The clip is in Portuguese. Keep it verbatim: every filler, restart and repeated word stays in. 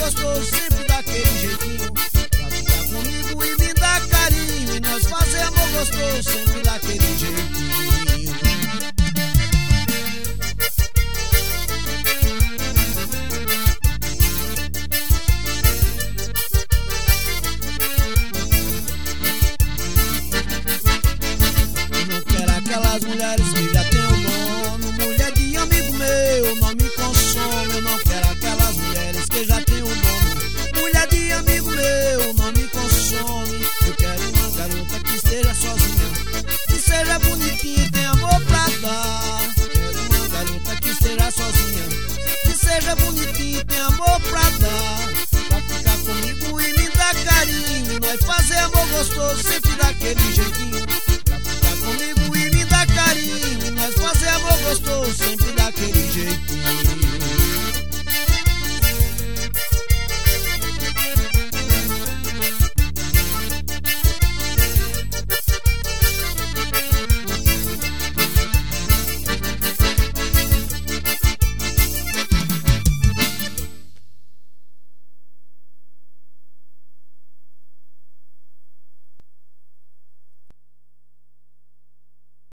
gostoso, sempre daquele jeitinho. Pra ficar comigo e me dar carinho, e nós fazer amor gostoso, sempre daquele jeitinho. Aquelas mulheres que já tem um dono, mulher de amigo meu, não me consome. Eu não quero aquelas mulheres que já tem um dono, mulher de amigo meu, não me consome. Eu quero uma garota que esteja sozinha, que seja bonitinha e tenha amor pra dar. Quero uma garota que esteja sozinha, que seja bonitinha e tenha amor pra dar. Pra ficar comigo e me dar carinho, e nós fazer amor gostoso, sempre daquele jeitinho. Pra ficar comigo e me dar carinho, e nós fazer amor gostoso, sempre daquele jeitinho.